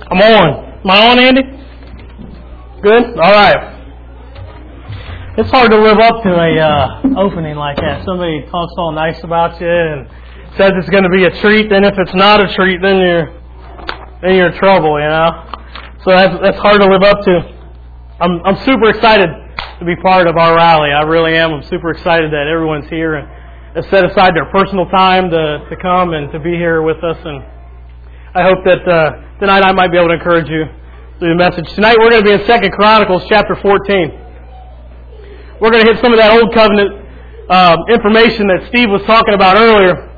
I'm on. Am I on, Andy? Good? All right. It's hard to live up to a opening like that. Somebody talks all nice about you and says it's going to be a treat. Then if it's not a treat, then you're in trouble, you know. So that's hard to live up to. I'm super excited to be part of our rally. I really am. I'm super excited that everyone's here and has set aside their personal time to come and to be here with us. And I hope that tonight I might be able to encourage you through the message. Tonight we're going to be in 2 Chronicles chapter 14. We're going to hit some of that Old Covenant information that Steve was talking about earlier.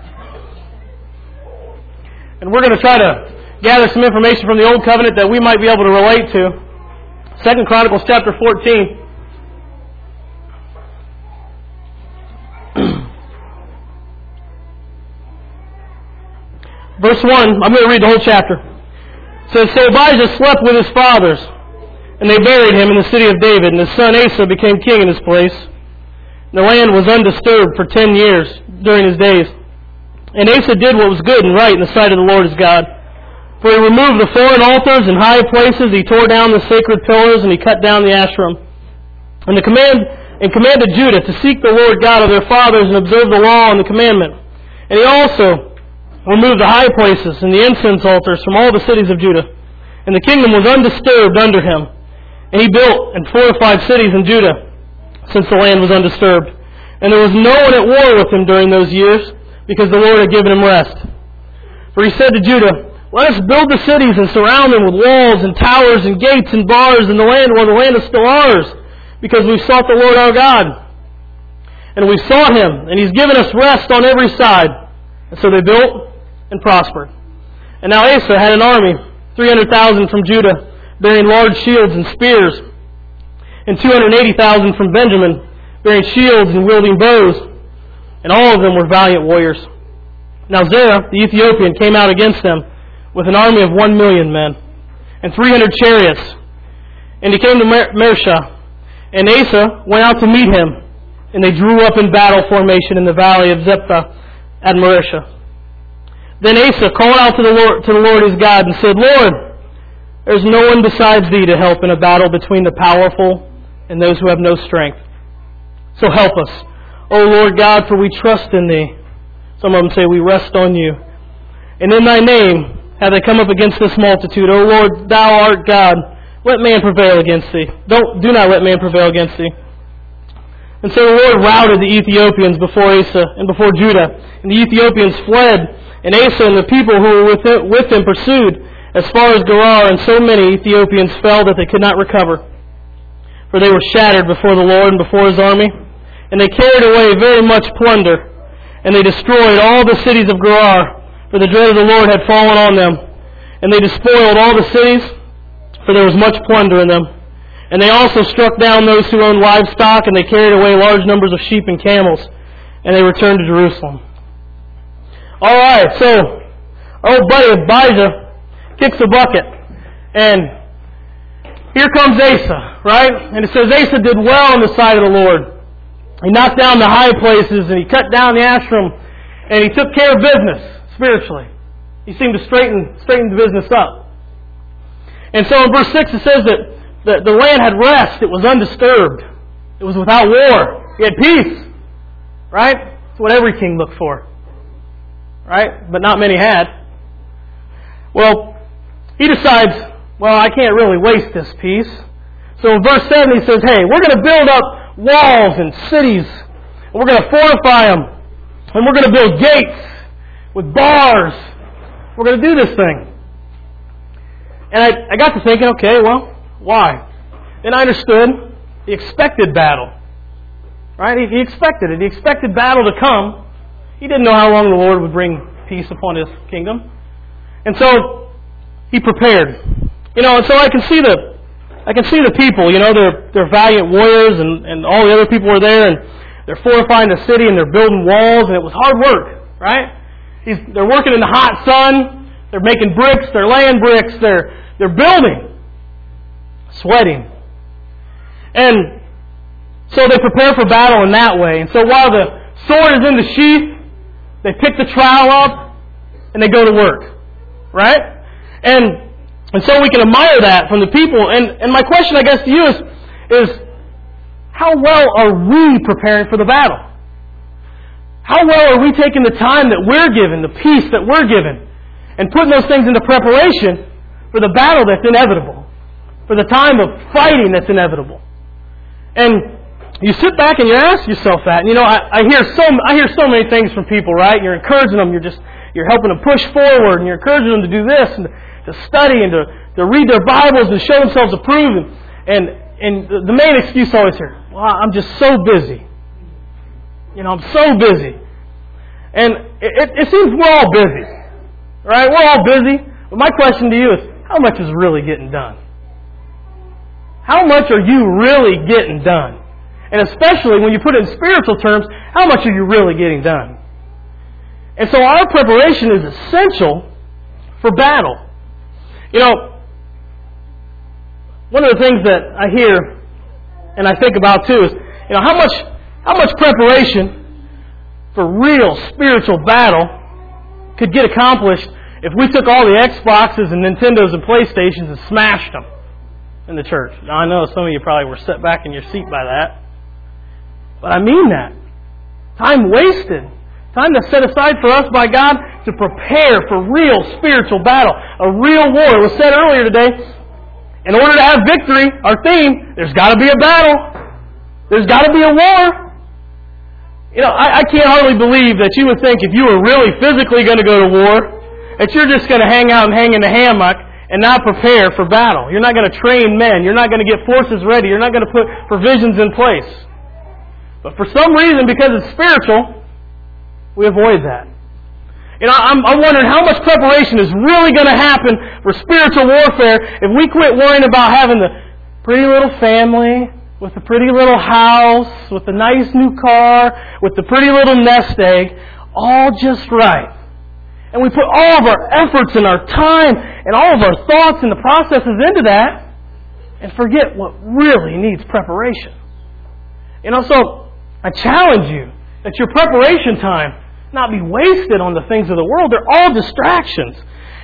And we're going to try to gather some information from the Old Covenant that we might be able to relate to. 2 Chronicles chapter 14. Verse 1, I'm going to read the whole chapter. It says, So Abijah slept with his fathers, and they buried him in the city of David, and his son Asa became king in his place. The land was undisturbed for 10 years during his days. And Asa did what was good and right in the sight of the Lord his God. For he removed the foreign altars and high places, he tore down the sacred pillars, and he cut down the Asherim. And commanded Judah to seek the Lord God of their fathers and observe the law and the commandment. And he also removed the high places and the incense altars from all the cities of Judah. And the kingdom was undisturbed under him. And he built and fortified cities in Judah, since the land was undisturbed. And there was no one at war with him during those years, because the Lord had given him rest. For he said to Judah, Let us build the cities and surround them with walls and towers and gates and bars in the land where the land is still ours, because we've sought the Lord our God. And we've sought him, and he's given us rest on every side. And so they built and prospered. And now Asa had an army, 300,000 from Judah, bearing large shields and spears, and 280,000 from Benjamin, bearing shields and wielding bows, and all of them were valiant warriors. Now Zerah, the Ethiopian, came out against them with an army of 1,000,000 men, and 300 chariots, and he came to Mareshah, and Asa went out to meet him, and they drew up in battle formation in the valley of Zephath at Mareshah. Then Asa called out to the Lord his God and said, Lord, there is no one besides thee to help in a battle between the powerful and those who have no strength. So help us, O Lord God, for we trust in thee. Some of them say we rest on you. And in thy name have they come up against this multitude. O Lord, thou art God. Let man prevail against thee. Do not let man prevail against thee. And so the Lord routed the Ethiopians before Asa and before Judah. And the Ethiopians fled. And Asa and the people who were with him pursued as far as Gerar, and so many Ethiopians fell that they could not recover. For they were shattered before the Lord and before his army. And they carried away very much plunder. And they destroyed all the cities of Gerar, for the dread of the Lord had fallen on them. And they despoiled all the cities, for there was much plunder in them. And they also struck down those who owned livestock, and they carried away large numbers of sheep and camels. And they returned to Jerusalem. All right, so our old buddy Abijah kicks a bucket, and here comes Asa, right? And it says Asa did well in the sight of the Lord. He knocked down the high places, and he cut down the Asherim, and he took care of business spiritually. He seemed to straighten the business up. And so in verse 6 it says that the land had rest. It was undisturbed. It was without war. He had peace, right? That's what every king looked for, right? But not many had. Well, he decides, I can't really waste this peace. So in verse 7 he says, hey, we're going to build up walls and cities. And we're going to fortify them. And we're going to build gates with bars. We're going to do this thing. And I got to thinking, okay, why? And I understood the expected battle. Right? He expected it. He expected battle to come. He didn't know how long the Lord would bring peace upon his kingdom. And so he prepared. And so I can see the people, they're valiant warriors, and all the other people were there, and they're fortifying the city, and they're building walls, and it was hard work, right? They're working in the hot sun, they're making bricks, they're laying bricks, they're building, sweating. And so they prepare for battle in that way. And so while the sword is in the sheath, they pick the trowel up, and they go to work, right? And And so we can admire that from the people. And my question, I guess, to you is how well are we preparing for the battle? How well are we taking the time that we're given, the peace that we're given, and putting those things into preparation for the battle that's inevitable, for the time of fighting that's inevitable? And you sit back and you ask yourself that. And I hear so many things from people, right? You're encouraging them. You're helping them push forward, and you're encouraging them to do this and to study and to read their Bibles and show themselves approved. And the main excuse I always hear, well, I'm just so busy. I'm so busy. And it seems we're all busy, right? We're all busy. But my question to you is, how much is really getting done? How much are you really getting done? And especially when you put it in spiritual terms, how much are you really getting done? And so our preparation is essential for battle. One of the things that I hear and I think about too is, how much preparation for real spiritual battle could get accomplished if we took all the Xboxes and Nintendos and PlayStations and smashed them in the church. Now I know some of you probably were set back in your seat by that. But I mean that. Time wasted. Time that's set aside for us by God to prepare for real spiritual battle. A real war. It was said earlier today, in order to have victory, our theme, there's got to be a battle. There's got to be a war. I can't hardly believe that you would think if you were really physically going to go to war, that you're just going to hang out and hang in the hammock and not prepare for battle. You're not going to train men. You're not going to get forces ready. You're not going to put provisions in place. But for some reason, because it's spiritual, we avoid that. I'm wondering how much preparation is really going to happen for spiritual warfare if we quit worrying about having the pretty little family, with the pretty little house, with the nice new car, with the pretty little nest egg, all just right. And we put all of our efforts and our time and all of our thoughts and the processes into that and forget what really needs preparation. So I challenge you that your preparation time not be wasted on the things of the world. They're all distractions.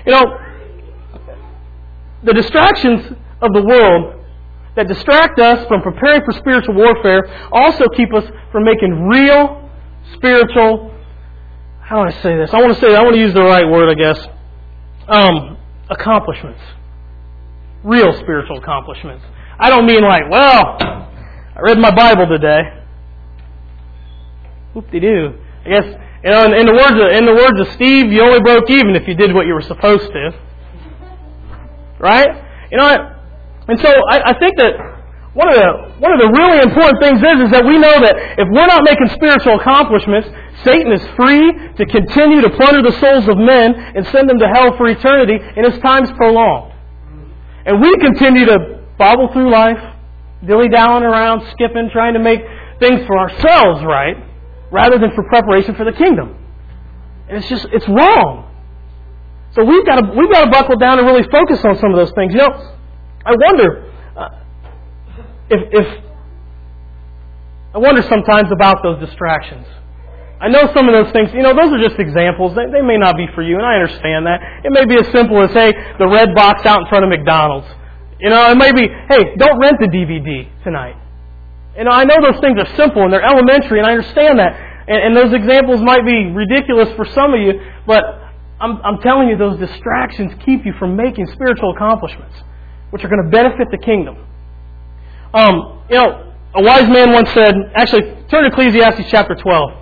The distractions of the world that distract us from preparing for spiritual warfare also keep us from making real spiritual, how do I say this? I want to use the right word, I guess. Accomplishments. Real spiritual accomplishments. I don't mean like, well, I read my Bible today. Whoop-de-doo. I guess, in the words of Steve, you only broke even if you did what you were supposed to. Right? And so I think that one of the really important things is that we know that if we're not making spiritual accomplishments, Satan is free to continue to plunder the souls of men and send them to hell for eternity, and his time's prolonged. And we continue to bobble through life, dilly-dallying around, skipping, trying to make things for ourselves right, rather than for preparation for the kingdom. And it's wrong. So we've got to buckle down and really focus on some of those things. I wonder I wonder sometimes about those distractions. I know some of those things, those are just examples. They may not be for you, and I understand that. It may be as simple as, hey, the red box out in front of McDonald's. It may be, hey, don't rent the DVD tonight. I know those things are simple and they're elementary, and I understand that. And those examples might be ridiculous for some of you, but I'm telling you, those distractions keep you from making spiritual accomplishments, which are going to benefit the kingdom. A wise man once said, actually, turn to Ecclesiastes chapter 12.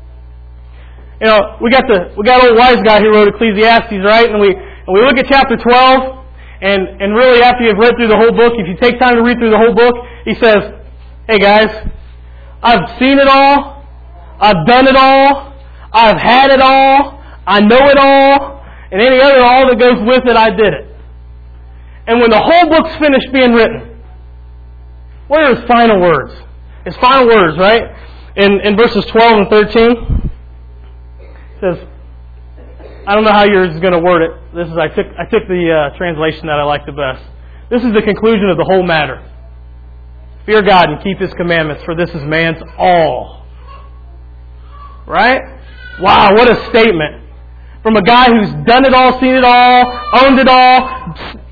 We got old wise guy who wrote Ecclesiastes, right? And we look at chapter 12, and really after you've read through the whole book, if you take time to read through the whole book, he says, hey guys, I've seen it all, I've done it all, I've had it all, I know it all, and any other all that goes with it, I did it. And when the whole book's finished being written, what are his final words? His final words, right? In verses 12 and 13, it says, I don't know how yours is going to word it. I took the translation that I like the best. This is the conclusion of the whole matter. Fear God and keep His commandments, for this is man's all. Right? Wow, what a statement. From a guy who's done it all, seen it all, owned it all,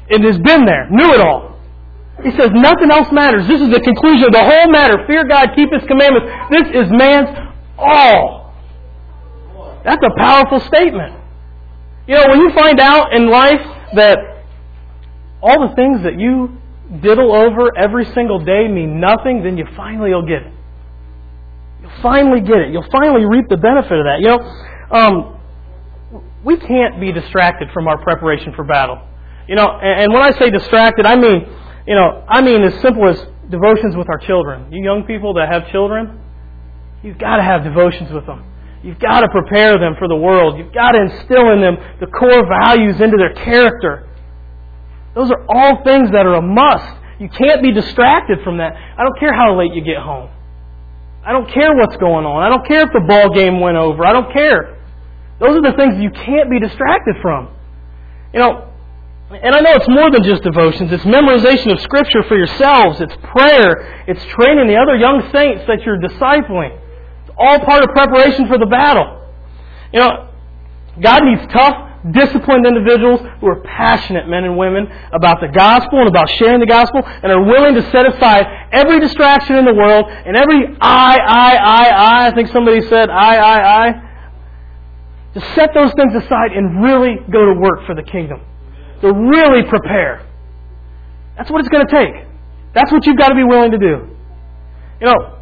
and has been there, knew it all. He says nothing else matters. This is the conclusion of the whole matter. Fear God, keep His commandments. This is man's all. That's a powerful statement. You know, when you find out in life that all the things that you diddle over every single day mean nothing, then you finally will get it. You'll finally get it. You'll finally reap the benefit of that. You know, we can't be distracted from our preparation for battle. You know, and when I say distracted, I mean as simple as devotions with our children. You young people that have children, you've got to have devotions with them. You've got to prepare them for the world. You've got to instill in them the core values into their character. Those are all things that are a must. You can't be distracted from that. I don't care how late you get home. I don't care what's going on. I don't care if the ball game went over. I don't care. Those are the things you can't be distracted from. You know, and I know it's more than just devotions. It's memorization of Scripture for yourselves. It's prayer. It's training the other young saints that you're discipling. It's all part of preparation for the battle. You know, God needs tough, disciplined individuals who are passionate men and women about the gospel and about sharing the gospel and are willing to set aside every distraction in the world and every I think somebody said I. To set those things aside and really go to work for the kingdom. To really prepare. That's what it's going to take. That's what you've got to be willing to do. You know,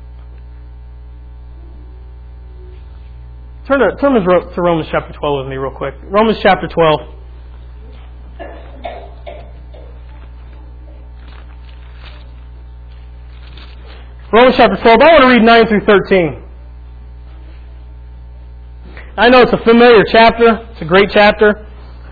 turn to Romans chapter 12 with me real quick. Romans chapter 12. Romans chapter 12. I want to read 9 through 13. I know it's a familiar chapter. It's a great chapter.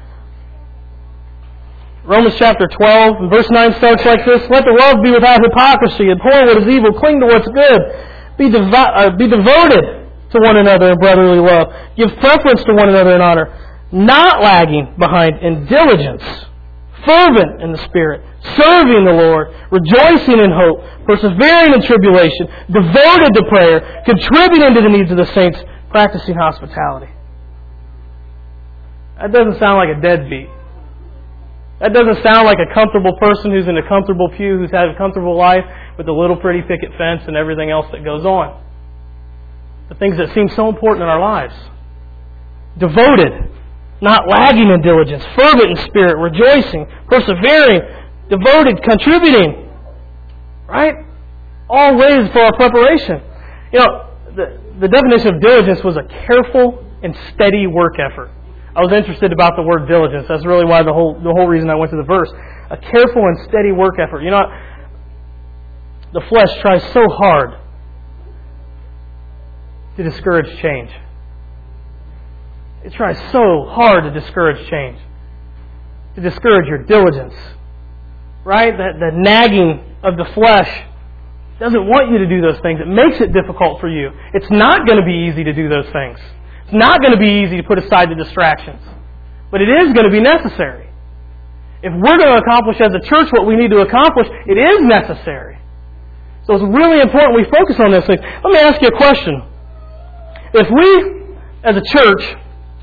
Romans chapter 12 and verse 9 starts like this. Let the love be without hypocrisy. Abhor what is evil. Cling to what's good. Be devoted to one another in brotherly love. Give preference to one another in honor. Not lagging behind in diligence. Fervent in the Spirit. Serving the Lord. Rejoicing in hope. Persevering in tribulation. Devoted to prayer. Contributing to the needs of the saints. Practicing hospitality. That doesn't sound like a deadbeat. That doesn't sound like a comfortable person who's in a comfortable pew, who's had a comfortable life with a little pretty picket fence and everything else that goes on. The things that seem so important in our lives. Devoted, not lagging in diligence, fervent in spirit, rejoicing, persevering, devoted, contributing. Right? All ways for our preparation. You know, the definition of diligence was a careful and steady work effort. I was interested about the word diligence. That's really why the whole reason I went to the verse. A careful and steady work effort. You know, the flesh tries so hard to discourage change. It tries so hard to discourage change. To discourage your diligence. Right? The nagging of the flesh doesn't want you to do those things. It makes it difficult for you. It's not going to be easy to do those things. It's not going to be easy to put aside the distractions. But it is going to be necessary. If we're going to accomplish as a church what we need to accomplish, it is necessary. So it's really important we focus on those things. Let me ask you a question. If we, as a church,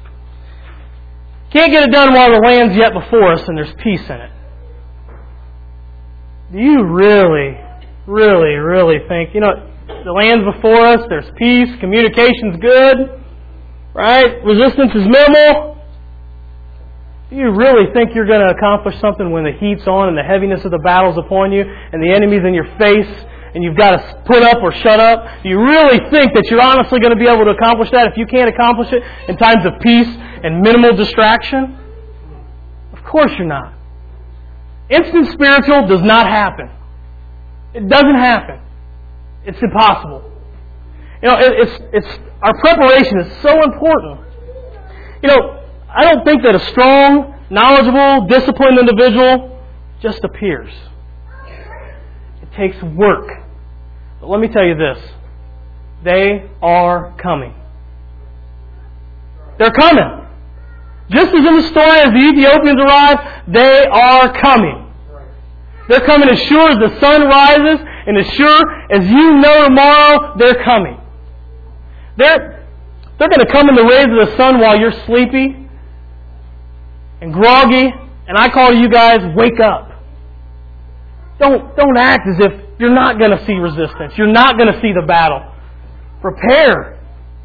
can't get it done while the land's yet before us and there's peace in it, do you really think, you know, the land's before us, there's peace, communication's good, right? Resistance is minimal. Do you really think you're going to accomplish something when the heat's on and the heaviness of the battle's upon you and the enemy's in your face and you've got to put up or shut up? Do you really think that you're honestly going to be able to accomplish that if you can't accomplish it in times of peace and minimal distraction? Of course you're not. Instant spiritual does not happen. It doesn't happen. It's impossible. You know, it's our preparation is so important. You know, I don't think that a strong, knowledgeable, disciplined individual just appears. It takes work. But let me tell you this. They are coming. They're coming. Just as in the story as the Ethiopians arrived, they are coming. They're coming as sure as the sun rises, and as sure as you know tomorrow, they're coming. They're going to come in the rays of the sun while you're sleepy and groggy And I call to you guys, wake up. Don't act as if you're not going to see resistance. You're not going to see the battle. Prepare.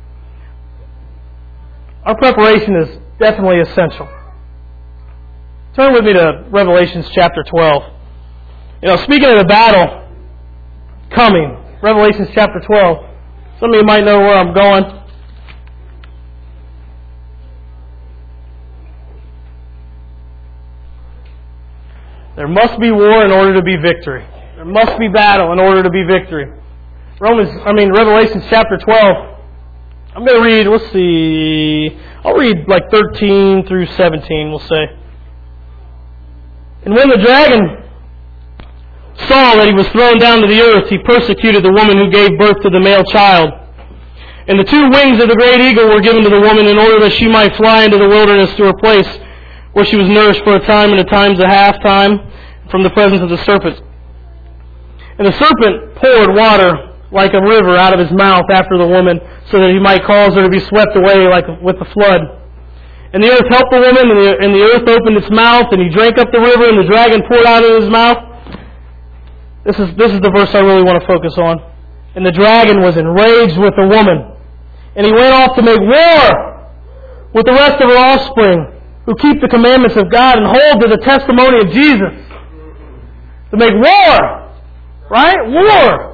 Our preparation is definitely essential. Turn with me to Revelation chapter 12. Speaking of the battle coming, Revelation chapter 12. Some of you might know where I'm going. There must be war in order to be victory. There must be battle in order to be victory. Revelation chapter 12. I'm going to read, I'll read like 13 through 17, we'll say. And when the dragon saw that he was thrown down to the earth, he persecuted the woman who gave birth to the male child. And the 2 wings of the great eagle were given to the woman in order that she might fly into the wilderness to her place, where she was nourished for a time and a time's a half time from the presence of the serpent. And the serpent poured water like a river out of his mouth after the woman, so that he might cause her to be swept away like with the flood. And the earth helped the woman, and the earth opened its mouth, and he drank up the river, and the dragon poured out of his mouth. This is the verse I really want to focus on. And the dragon was enraged with the woman, and he went off to make war with the rest of her offspring, who keep the commandments of God and hold to the testimony of Jesus. To make war. Right? War.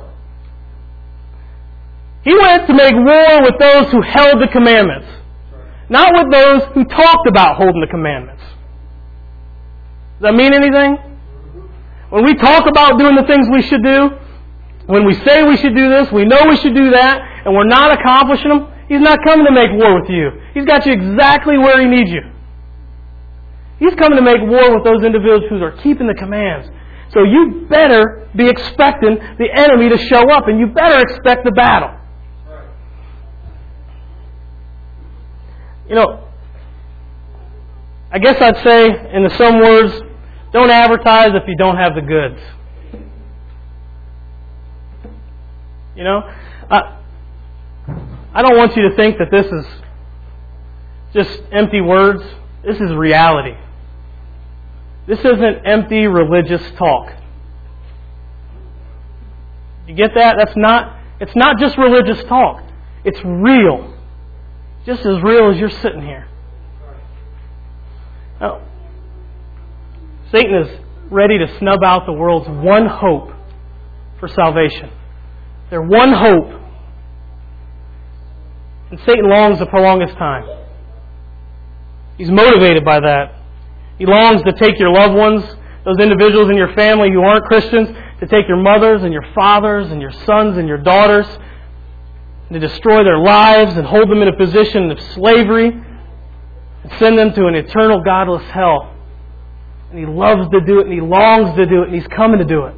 He went to make war with those who held the commandments. Not with those who talked about holding the commandments. Does that mean anything? When we talk about doing the things we should do, when we say we should do this, we know we should do that, and we're not accomplishing them, He's not coming to make war with you. He's got you exactly where He needs you. He's coming to make war with those individuals who are keeping the commands. So you better be expecting the enemy to show up, and you better expect the battle. I guess I'd say, in some words, don't advertise if you don't have the goods. I don't want you to think that this is just empty words. This is reality. This isn't empty religious talk. You get that? It's not just religious talk. It's real. Just as real as you're sitting here. Now, Satan is ready to snub out the world's one hope for salvation. Their one hope. And Satan longs to prolong his time. He's motivated by that. He longs to take your loved ones, those individuals in your family who aren't Christians, to take your mothers and your fathers and your sons and your daughters, and to destroy their lives and hold them in a position of slavery and send them to an eternal godless hell. And he loves to do it, and he longs to do it, and he's coming to do it.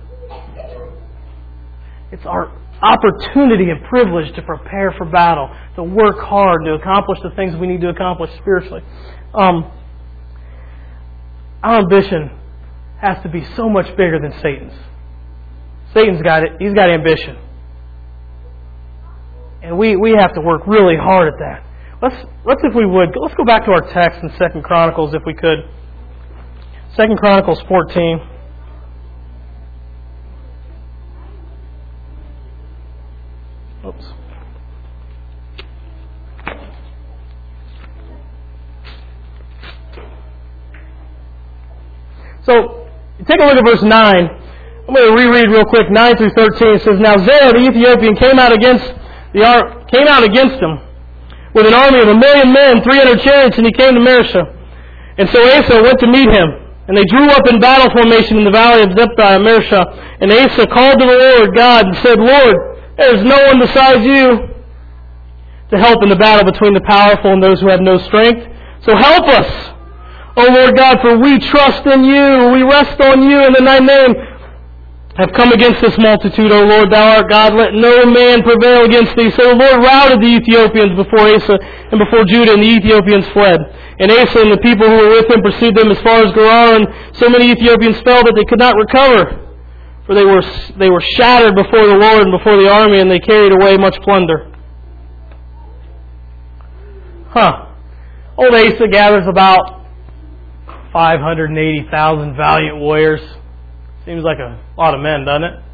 It's our opportunity and privilege to prepare for battle, to work hard, to accomplish the things we need to accomplish spiritually. Our ambition has to be so much bigger than Satan's. Satan's got it. He's got ambition. And we have to work really hard at that. Let's if we would, let's go back to our text in 2 Chronicles if we could. 2 Chronicles 14. Oops. So, take a look at verse 9. I'm going to reread real quick, 9 through 13. It says, Now Zerah the Ethiopian came out against him with an army of 1,000,000 men, 300 chariots, and he came to Mareshah. And so Asa went to meet him. And they drew up in battle formation in the valley of Ziphtah and Mareshah. And Asa called to the Lord God and said, Lord, there is no one besides you to help in the battle between the powerful and those who have no strength. So help us, O Lord God, for we trust in you. We rest on you, and in thy name have come against this multitude, O Lord, thou art God. Let no man prevail against thee. So the Lord routed the Ethiopians before Asa and before Judah, and the Ethiopians fled. And Asa and the people who were with him pursued them as far as Gerar, and so many Ethiopians fell that they could not recover. For they were shattered before the Lord and before the army, and they carried away much plunder. Old Asa gathers about 580,000 valiant warriors. Seems like a lot of men, doesn't it?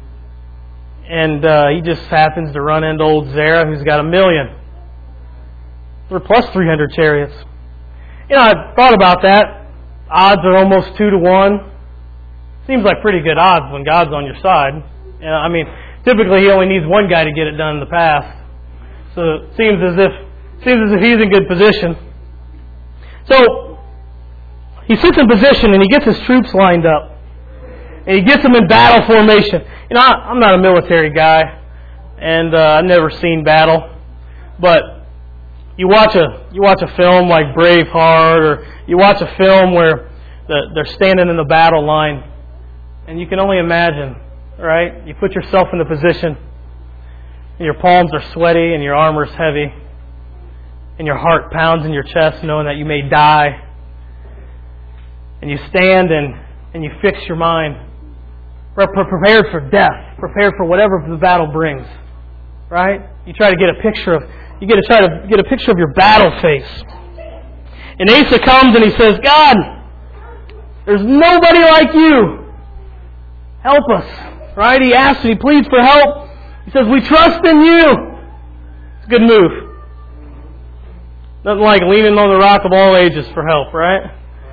And he just happens to run into old Zerah, who's got 1,000,000. Or plus 300 chariots. I thought about that. Odds are almost 2-1. Seems like pretty good odds when God's on your side. Typically he only needs one guy to get it done in the past. So it seems as if he's in good position. So he sits in position and he gets his troops lined up. And he gets them in battle formation. I'm not a military guy, and I've never seen battle. But you watch a film like Braveheart, or you watch a film where they're standing in the battle line, and you can only imagine, right? You put yourself in the position, and your palms are sweaty, and your armor's heavy, and your heart pounds in your chest, knowing that you may die. And you stand and you fix your mind, prepared for death, prepared for whatever the battle brings. Right? You try to get a picture of your battle face. And Asa comes and he says, God, there's nobody like you. Help us. Right? He asks and he pleads for help. He says, we trust in you. It's a good move. Nothing like leaning on the rock of all ages for help, right?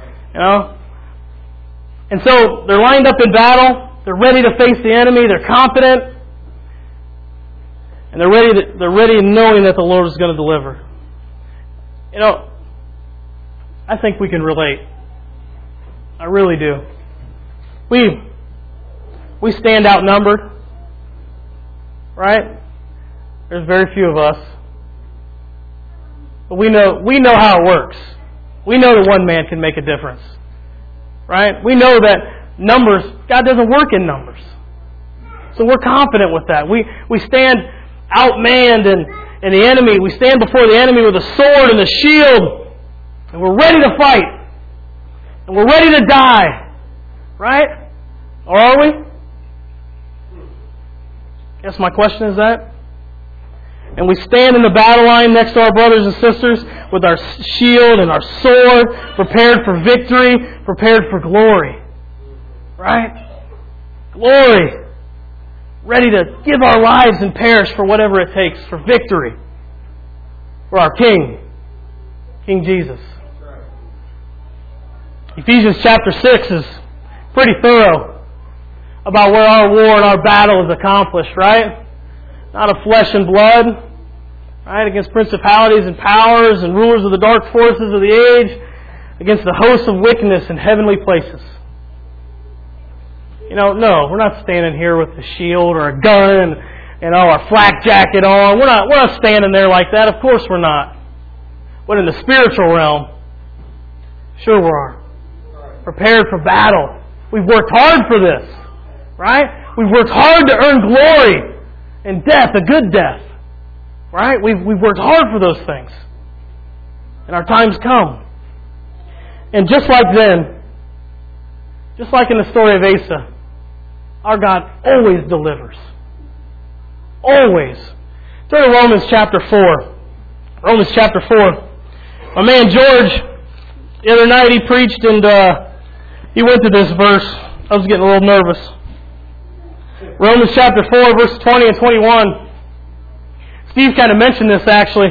And so they're lined up in battle. They're ready to face the enemy. They're confident. And they're ready knowing that the Lord is going to deliver. I think we can relate. I really do. We stand outnumbered. Right? There's very few of us. But we know how it works. We know that one man can make a difference. Right? We know that numbers, God doesn't work in numbers. So we're confident with that. We stand outmanned and the enemy. We stand before the enemy with a sword and a shield. And we're ready to fight. And we're ready to die. Right? Or are we? Guess my question is that. And we stand in the battle line next to our brothers and sisters with our shield and our sword, prepared for victory, prepared for glory. Right? Glory. Ready to give our lives and perish for whatever it takes for victory. For our King. King Jesus. Ephesians chapter 6 is pretty thorough about where our war and our battle is accomplished, right? Not of flesh and blood, right? Against principalities and powers and rulers of the dark forces of the age, against the hosts of wickedness in heavenly places. No, we're not standing here with a shield or a gun and our flak jacket on. We're not standing there like that. Of course we're not. But in the spiritual realm, sure we are. Prepared for battle. We've worked hard for this, right? We've worked hard to earn glory and death, a good death, right? We've worked hard for those things, and our time's come. And just like then, just like in the story of Asa, our God always delivers. Always. Turn to Romans chapter 4. Romans chapter 4. My man George, the other night he preached and he went to this verse. I was getting a little nervous. Romans chapter 4, verse 20 and 21. Steve kind of mentioned this actually.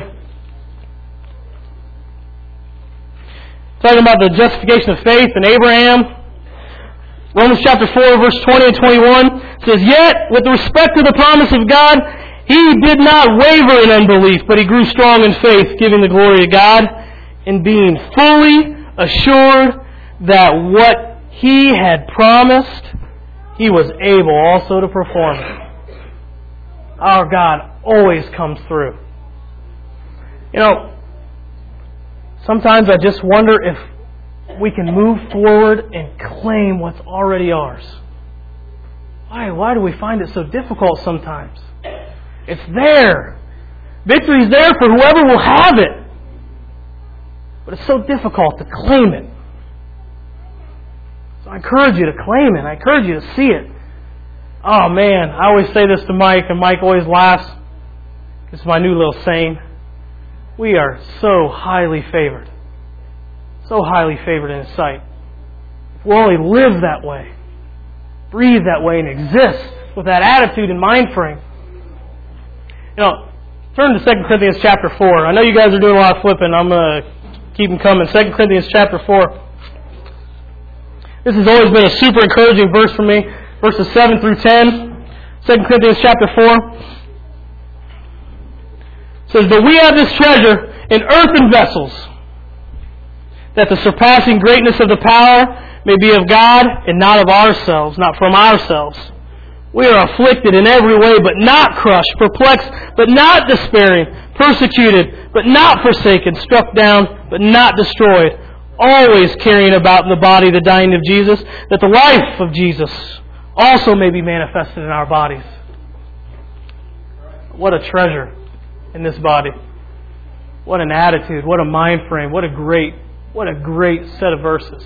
Talking about the justification of faith in Abraham. Romans chapter 4, verse 20 and 21 says, Yet, with respect to the promise of God, he did not waver in unbelief, but he grew strong in faith, giving the glory to God, and being fully assured that what he had promised, he was able also to perform it. Our God always comes through. Sometimes I just wonder if we can move forward and claim what's already ours. Why do we find it so difficult sometimes? It's there. Victory's there for whoever will have it. But it's so difficult to claim it. So I encourage you to claim it. I encourage you to see it. Oh man, I always say this to Mike, and Mike always laughs. It's my new little saying. We are so highly favored. So highly favored in His sight. If we'll only live that way, breathe that way, and exist with that attitude and mind frame. Turn to 2 Corinthians chapter 4. I know you guys are doing a lot of flipping. I'm going to keep them coming. 2 Corinthians chapter 4. This has always been a super encouraging verse for me. Verses 7 through 10. 2 Corinthians chapter 4. It says, "But we have this treasure in earthen vessels, that the surpassing greatness of the power may be of God and not of ourselves," not from ourselves. "We are afflicted in every way, but not crushed, perplexed, but not despairing, persecuted, but not forsaken, struck down, but not destroyed, always carrying about in the body the dying of Jesus, that the life of Jesus also may be manifested in our bodies." What a treasure in this body. What an attitude, what a mind frame, what a great set of verses.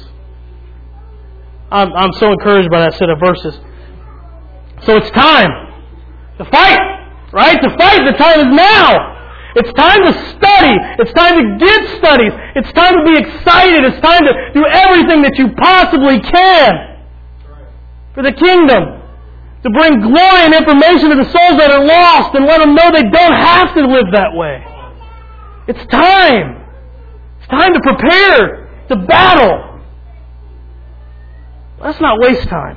I'm so encouraged by that set of verses. So it's time to fight, right? To fight, the time is now. It's time to study. It's time to get studies. It's time to be excited. It's time to do everything that you possibly can for the kingdom. To bring glory and information to the souls that are lost and let them know they don't have to live that way. It's time. It's time to prepare, to battle. Let's not waste time.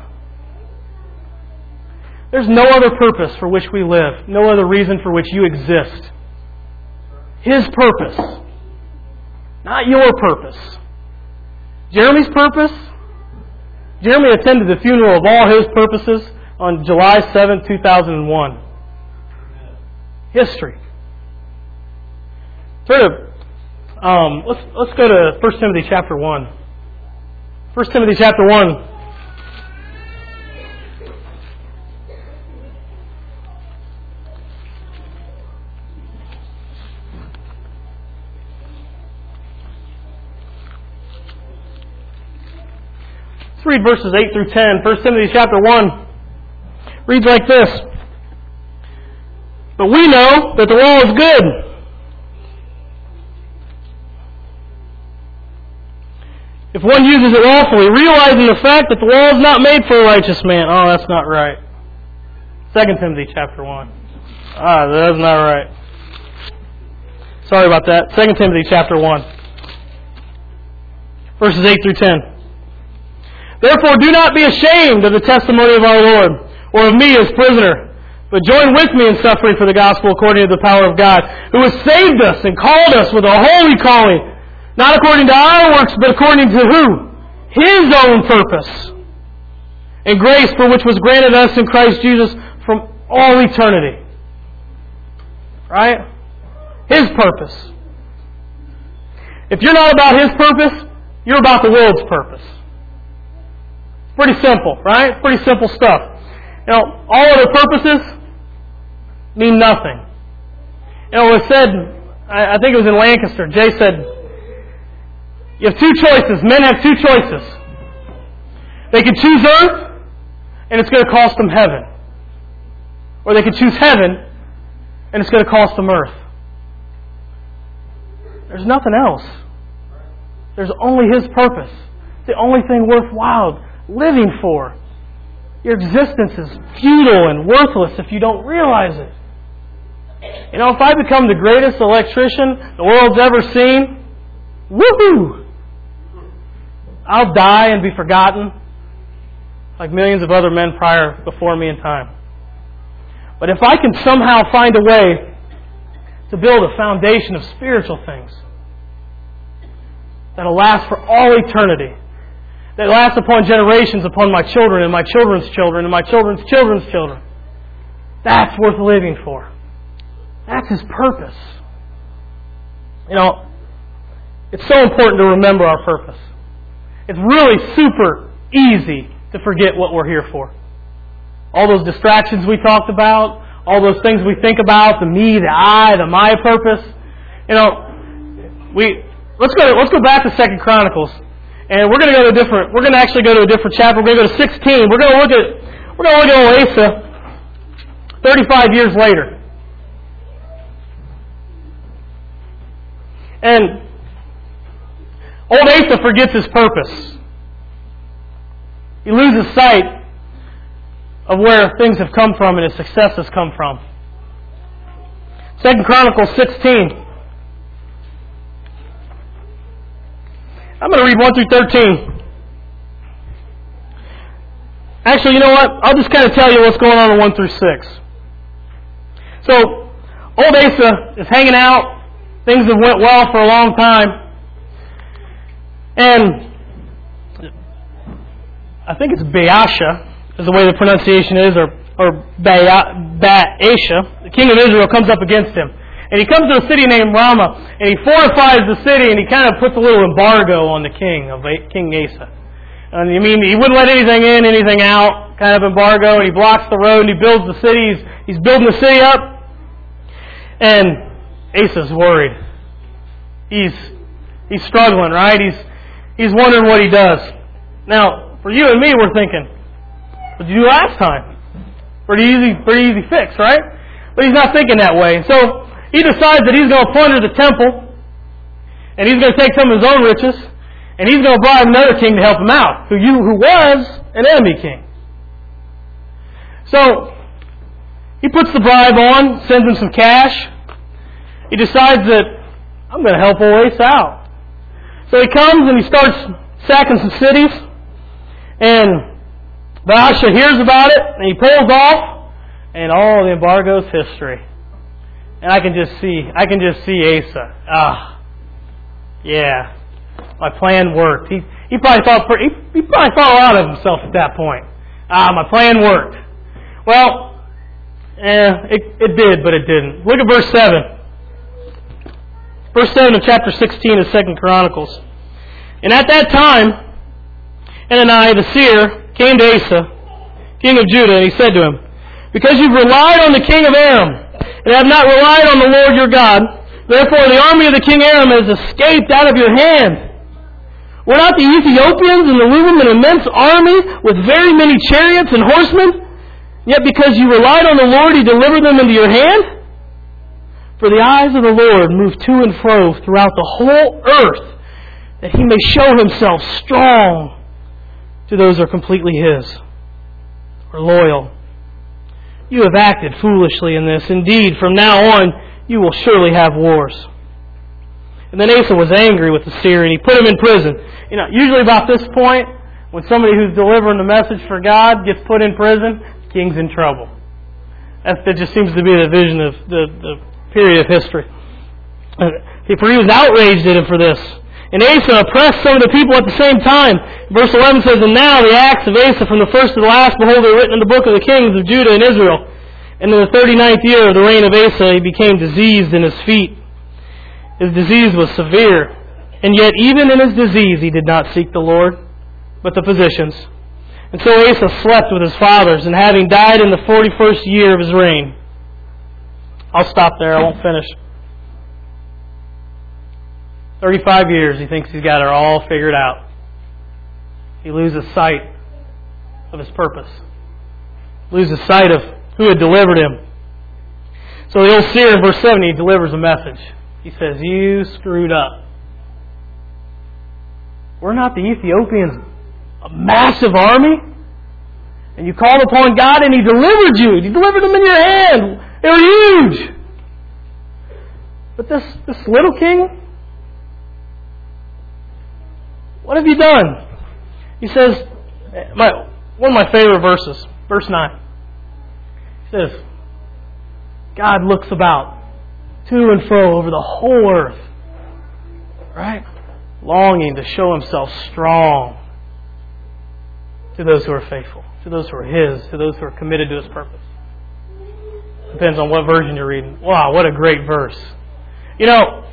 There's no other purpose for which we live, no other reason for which you exist. His purpose, not your purpose. Jeremy's purpose? Jeremy attended the funeral of all his purposes on July 7, 2001. History. Let's go to 1 Timothy chapter 1. 1 Timothy chapter 1. Let's read verses 8 through 10. 1 Timothy chapter 1 reads like this. "But we know that the law is good, if one uses it lawfully, realizing the fact that the law is not made for a righteous man." Oh, that's not right. 2 Timothy chapter 1. That's not right. Sorry about that. 2 Timothy chapter 1. Verses 8 through 10. "Therefore do not be ashamed of the testimony of our Lord, or of me as prisoner, but join with me in suffering for the gospel according to the power of God, who has saved us and called us with a holy calling, not according to our works, but according to who? His own purpose and grace, for which was granted us in Christ Jesus from all eternity." Right? His purpose. If you're not about His purpose, you're about the world's purpose. Pretty simple, right? Pretty simple stuff. All other purposes mean nothing. It was said, I think it was in Lancaster, Jay said, you have two choices. Men have two choices. They can choose earth, and it's going to cost them heaven. Or they can choose heaven, and it's going to cost them earth. There's nothing else. There's only His purpose. It's the only thing worthwhile living for. Your existence is futile and worthless if you don't realize it. If I become the greatest electrician the world's ever seen, woohoo! I'll die and be forgotten like millions of other men before me in time. But if I can somehow find a way to build a foundation of spiritual things that'll last for all eternity, that lasts upon generations, upon my children and my children's children and my children's children's children, that's worth living for. That's His purpose. It's so important to remember our purpose. It's really super easy to forget what we're here for. All those distractions we talked about, all those things we think about, the me, the I, the my purpose. Let's go back to 2 Chronicles. And we're going to actually go to a different chapter. We're going to go to 16. We're going to look at Asa 35 years later. And Old Asa forgets his purpose. He loses sight of where things have come from and his success has come from. 2 Chronicles 16. I'm going to read 1 through 13. Actually, you know what? I'll just kind of tell you what's going on in 1 through 6. So, old Asa is hanging out. Things have went well for a long time. And I think it's Baasha, is the way the pronunciation is, or Baasha. The king of Israel comes up against him. And he comes to a city named Ramah, and he fortifies the city, and he kind of puts a little embargo on the king Asa. And I mean, he wouldn't let anything in, anything out, kind of embargo, and he blocks the road, and he builds the city. He's building the city up, and Asa's worried. He's struggling, right? He's wondering what he does. Now, for you and me, we're thinking, what did you do last time? Pretty easy fix, right? But he's not thinking that way. So he decides that he's going to plunder the temple, and he's going to take some of his own riches, and he's going to bribe another king to help him out, who was an enemy king. So he puts the bribe on, sends him some cash. He decides that I'm going to help old Asa out. So he comes and he starts sacking some cities, and Baasha hears about it, and he pulls off, and all the embargo's history. And I can just see Asa. Yeah, my plan worked. He probably thought a lot of himself at that point. My plan worked. Well, it did, but it didn't. Look at verse 7. Verse 7 of chapter 16 of 2 Chronicles. And at that time, Hanani the seer came to Asa, king of Judah, and he said to him, because you've relied on the king of Aram, and have not relied on the Lord your God, therefore the army of the king Aram has escaped out of your hand. Were not the Ethiopians and the Lubim an immense army with very many chariots and horsemen? Yet because you relied on the Lord, He delivered them into your hand? For the eyes of the Lord move to and fro throughout the whole earth, that He may show Himself strong to those who are completely His, or loyal. You have acted foolishly in this. Indeed, from now on, you will surely have wars. And then Asa was angry with the seer, and he put him in prison. You know, usually about this point, when somebody who's delivering the message for God gets put in prison, the king's in trouble. That just seems to be the vision of the period of history. For he was outraged at him for this. And Asa oppressed some of the people at the same time. Verse 11 says, and now the acts of Asa from the first to the last, behold, are written in the book of the kings of Judah and Israel. And in the 39th year of the reign of Asa, he became diseased in his feet. His disease was severe. And yet even in his disease he did not seek the Lord, but the physicians. And so Asa slept with his fathers, and having died in the 41st year of his reign. I'll stop there, I won't finish. 35 years he thinks he's got it all figured out. He loses sight of his purpose. Loses sight of who had delivered him. So the old seer in verse 7, he delivers a message. He says, you screwed up. Were not the Ethiopians a massive army? And you called upon God and He delivered you. He delivered them in your hand. They were huge. But this little king, what have you done? He says, one of my favorite verses, verse 9. He says, God looks about to and fro over the whole earth, right? Longing to show Himself strong to those who are faithful, to those who are His, to those who are committed to His purpose. Depends on what version you're reading. Wow, what a great verse. You know,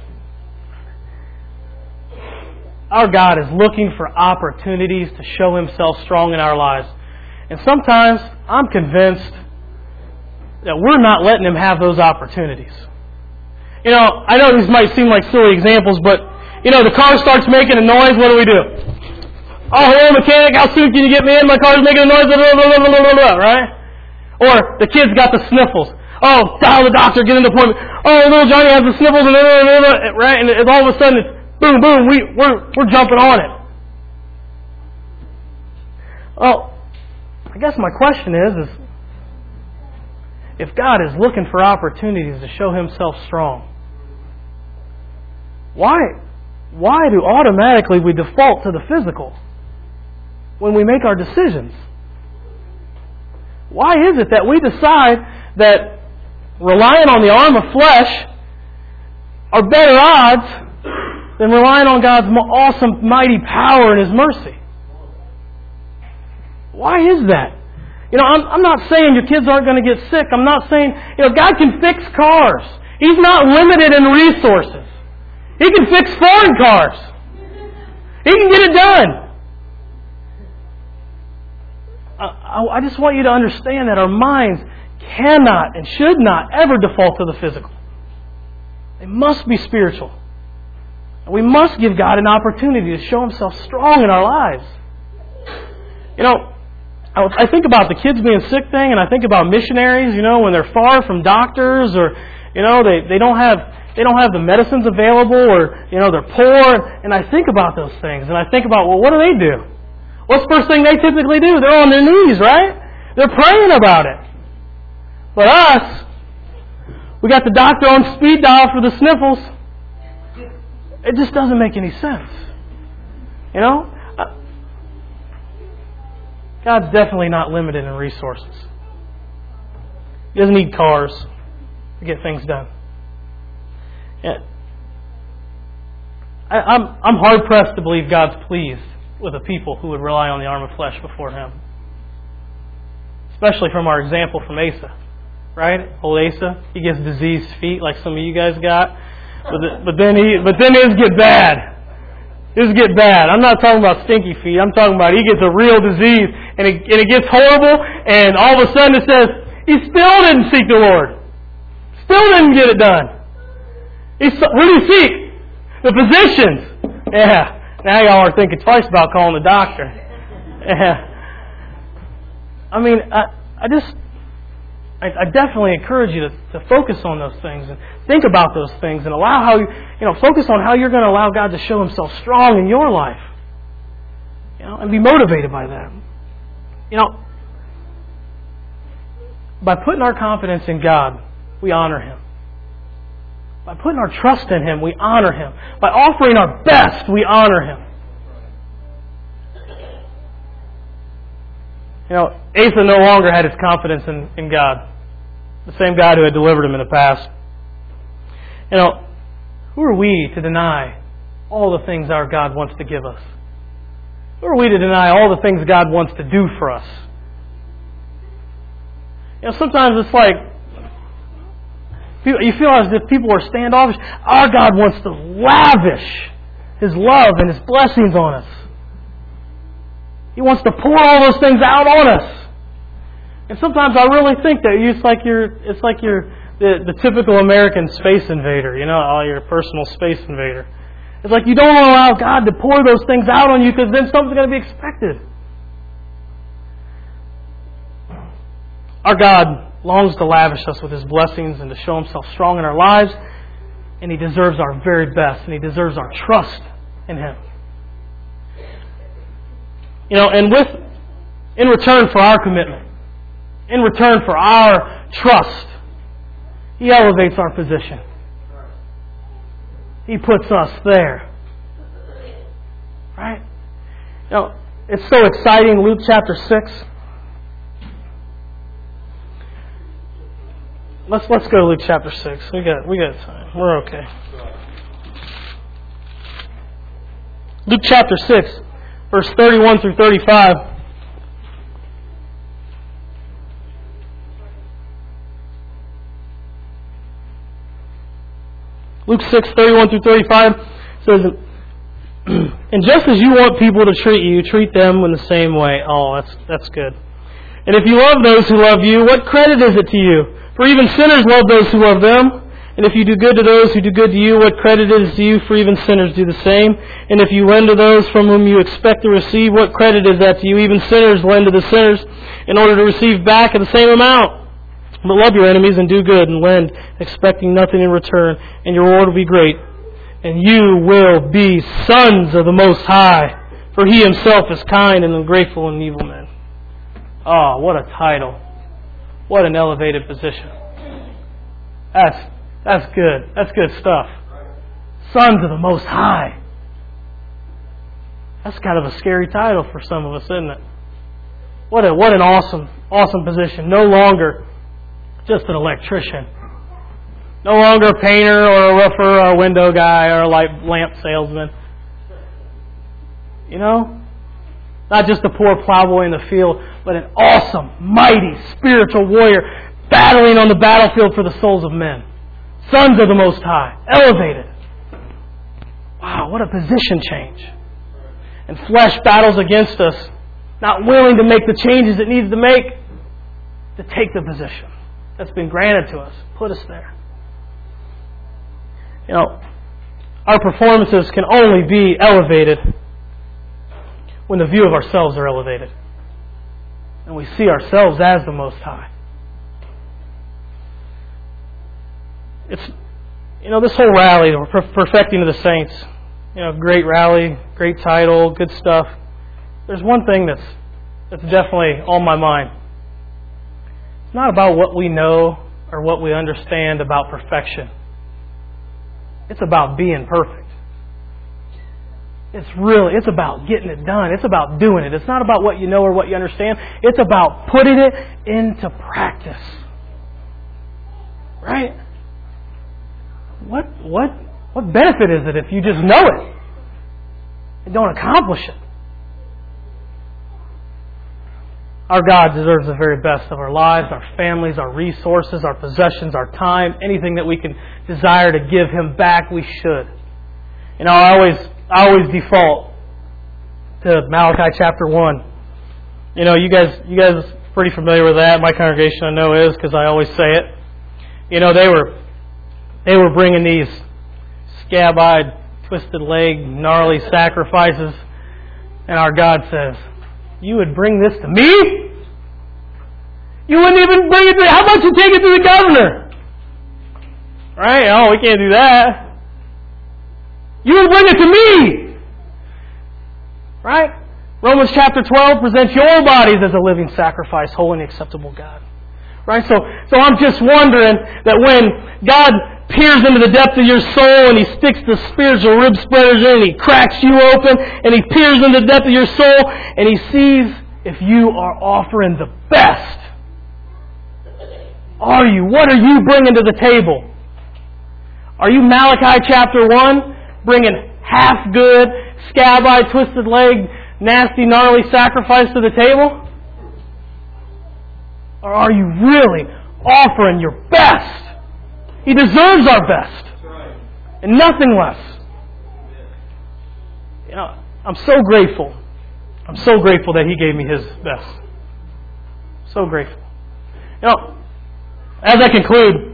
our God is looking for opportunities to show Himself strong in our lives. And sometimes I'm convinced that we're not letting Him have those opportunities. You know, I know these might seem like silly examples, but, you know, the car starts making a noise, what do? Oh, hello, mechanic, how soon can you get me in? My car's making a noise, blah, blah, blah, blah, blah, blah, right? Or the kid's got the sniffles. Oh, dial the doctor, get an appointment. Oh, little Johnny has the sniffles, right? And all of a sudden, boom, boom, we're jumping on it. Well, I guess my question is if God is looking for opportunities to show Himself strong, why do automatically we default to the physical when we make our decisions? Why is it that we decide that relying on the arm of flesh are better odds than relying on God's awesome, mighty power and His mercy? Why is that? I'm not saying your kids aren't going to get sick. I'm not saying, God can fix cars. He's not limited in resources. He can fix foreign cars. He can get it done. I just want you to understand that our minds cannot and should not ever default to the physical. They must be spiritual. And we must give God an opportunity to show Himself strong in our lives. I think about the kids being sick thing, and I think about missionaries, when they're far from doctors, or, they don't have the medicines available, or, they're poor, and I think about those things, and I think about, well, what do? What's the first thing they typically do? They're on their knees, right? They're praying about it. But us, we got the doctor on speed dial for the sniffles. It just doesn't make any sense. God's definitely not limited in resources. He doesn't need cars to get things done. I'm hard-pressed to believe God's pleased with a people who would rely on the arm of flesh before Him. Especially from our example from Asa. Right? Old Asa, he gets diseased feet like some of you guys got. But then his get bad. His get bad. I'm not talking about stinky feet. I'm talking about he gets a real disease and it gets horrible, and all of a sudden it says, he still didn't seek the Lord. Still didn't get it done. Who do you seek? The physicians. Yeah. Now y'all are thinking twice about calling the doctor. Yeah. I mean, I definitely encourage you to focus on those things and think about those things and focus on how you're going to allow God to show Himself strong in your life. And be motivated by that. By putting our confidence in God, we honor Him. By putting our trust in Him, we honor Him. By offering our best, we honor Him. Asa no longer had his confidence in God. The same God who had delivered him in the past. Who are we to deny all the things our God wants to give us? Who are we to deny all the things God wants to do for us? Sometimes it's like, you feel as if people are standoffish. Our God wants to lavish His love and His blessings on us. He wants to pour all those things out on us. And sometimes I really think that it's like you're the typical American space invader, your personal space invader. It's like you don't allow God to pour those things out on you because then something's going to be expected. Our God longs to lavish us with His blessings and to show Himself strong in our lives, and He deserves our very best, and He deserves our trust in Him. And in return for our commitment, in return for our trust, He elevates our position. He puts us there. Right? It's so exciting. Luke chapter 6. Let's go to Luke chapter 6. We got time. We're okay. Luke chapter 6, verse 31 through 35. Luke 6, 31 through 35 says, and just as you want people to treat you, treat them in the same way. Oh, that's good. And if you love those who love you, what credit is it to you? For even sinners love those who love them. And if you do good to those who do good to you, what credit is to you? For even sinners do the same. And if you lend to those from whom you expect to receive, what credit is that to you? Even sinners lend to the sinners in order to receive back at the same amount. But love your enemies and do good and lend, expecting nothing in return, and your reward will be great. and you will be sons of the Most High, for He Himself is kind and ungrateful and evil men. Oh, what a title. What an elevated position. That's good. That's good stuff. Sons of the Most High. That's kind of a scary title for some of us, isn't it? What an awesome position. No longer just an electrician. No longer a painter or a roofer or a window guy or a lamp salesman. You know? Not just a poor plowboy in the field, but an awesome, mighty, spiritual warrior battling on the battlefield for the souls of men. Sons of the Most High. Elevated. Wow, what a position change. And flesh battles against us, not willing to make the changes it needs to make to take the position that's been granted to us. Put us there. You know, our performances can only be elevated when the view of ourselves are elevated. And we see ourselves as the Most High. It's, you know, this whole rally, Perfecting to the Saints, you know, great rally, great title, good stuff. There's one thing that's definitely on my mind. It's not about what we know or what we understand about perfection. It's about being perfect. It's about getting it done. It's about doing it. It's not about what you know or what you understand. It's about putting it into practice. Right? What benefit is it if you just know it and don't accomplish it? Our God deserves the very best of our lives, our families, our resources, our possessions, our time, anything that we can desire to give Him back, we should. You know, I always default to Malachi chapter 1. You know, you guys are pretty familiar with that. My congregation I know is, because I always say it. You know, they were bringing these scab-eyed, twisted-legged, gnarly sacrifices, and our God says, "You would bring this to me? You wouldn't even bring it to me. How about you take it to the governor?" Right? Oh, we can't do that. You would bring it to me. Right? Romans chapter 12, present your bodies as a living sacrifice, holy and acceptable God. Right? So I'm just wondering that when God peers into the depth of your soul and He sticks the spiritual rib spreaders in and He cracks you open and He peers into the depth of your soul and He sees if you are offering the best. Are you? What are you bringing to the table? Are you Malachi chapter 1 bringing half good, scab-eyed, twisted leg, nasty, gnarly sacrifice to the table? Or are you really offering your best? He deserves our best. And nothing less. You know, I'm so grateful. I'm so grateful that He gave me His best. So grateful. You know, as I conclude,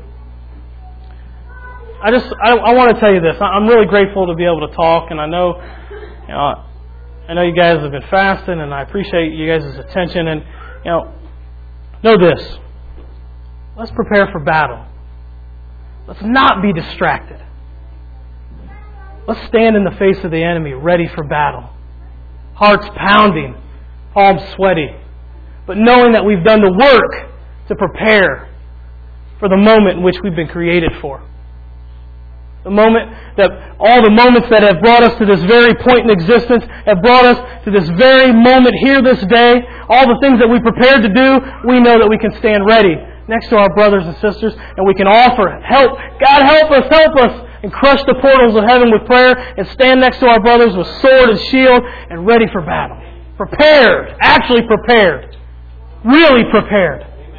I want to tell you this. I'm really grateful to be able to talk, and I know you guys have been fasting, and I appreciate you guys' attention. And know this: let's prepare for battle. Let's not be distracted. Let's stand in the face of the enemy, ready for battle. Hearts pounding, palms sweaty, but knowing that we've done the work to prepare for the moment in which we've been created for. The moment that all the moments that have brought us to this very point in existence have brought us to this very moment here this day. All the things that we prepared to do, we know that we can stand ready next to our brothers and sisters and we can offer help. God, help us, and crush the portals of heaven with prayer and stand next to our brothers with sword and shield and ready for battle. Prepared. Actually prepared. Really prepared.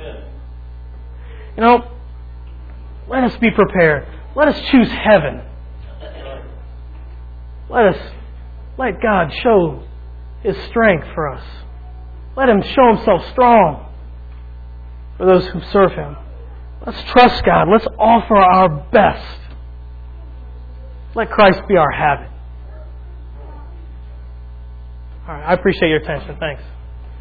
Amen. Let us be prepared. Let us choose heaven. Let God show His strength for us. Let Him show Himself strong for those who serve Him. Let's trust God. Let's offer our best. Let Christ be our habit. All right, I appreciate your attention. Thanks.